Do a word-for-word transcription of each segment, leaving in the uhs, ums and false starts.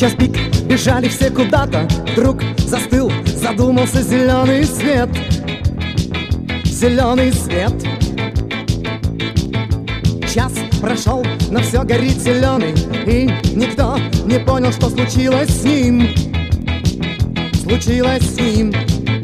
час пик, бежали все куда-то. Вдруг застыл, задумался зеленый свет. Зеленый свет. Час прошел, но все горит зеленый, и никто не понял, что случилось с ним. Случилось с ним.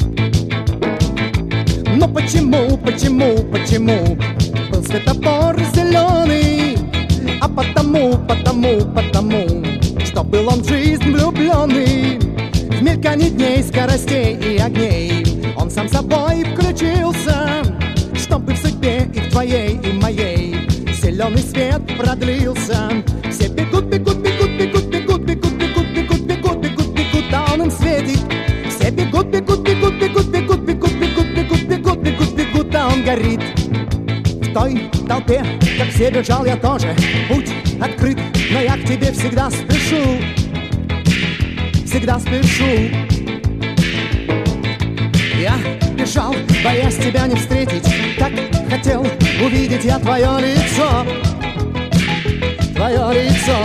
Но почему, почему, почему был светофор зеленый? А потому, потому, потому, что был он в жизнь влюбленный. В мельканье дней, скоростей и огней он сам собой включился, чтобы в судьбе и в твоей, и моей зеленый свет продлился. Все бегут, бегут, бегут, бегут, бегут, бегут, бегут, бегут, бегут, бегут, бегут, а он им светит. Все бегут, бегут, бегут, бегут, бегут, бегут, бегут, бегут, бегут, бегут, бегут, а он горит. В той толпе, как все бежал я тоже, путь открыт, но я к тебе всегда спешу, всегда спешу. Я бежал, боясь тебя не встретить, так хотел увидеть я твое лицо, твое лицо.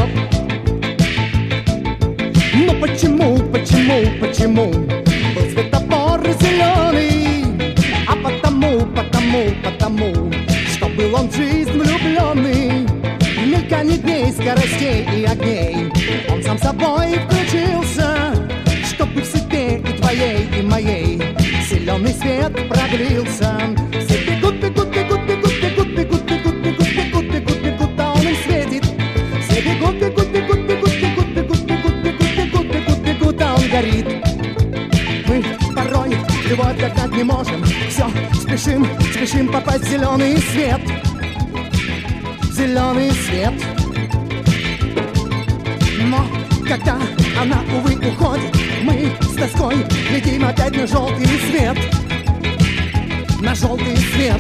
Но почему, почему, почему был светофор зеленый? А потому, потому, потому, что был он в жизнь влюбленный. В мельканье дней, скоростей и огней он сам собой включился, чтобы в судьбе и твоей, и моей зеленый свет продлился. Все бегут, бегут, бегут, бегут, бегут, бегут, бегут, бегут, бегут, бегут, бегут, а он им светит. Все бегут, бегут, бегут, бегут, бегут, бегут, бегут, бегут, бегут, бегут, бегут, а он горит. Мы порой любовь догнать не можем, все спешим, спешим попасть в зеленый свет, в зеленый свет. Но когда она, увы, уходит, мы с тоской глядим опять на желтый свет, на желтый свет.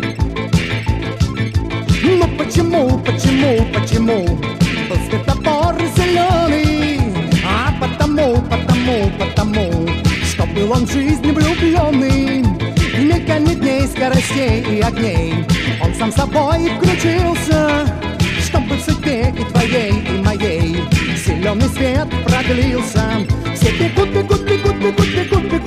Но почему, почему, почему был светофор зеленый? А потому, потому, потому, что был он в жизни влюбленный. В мельканье дней, скоростей и огней он сам собой включился, чтобы в судьбе и твоей, и моей зеленый свет продлился. Все бегут, бегут, бегут, бегут, бегут, бегут,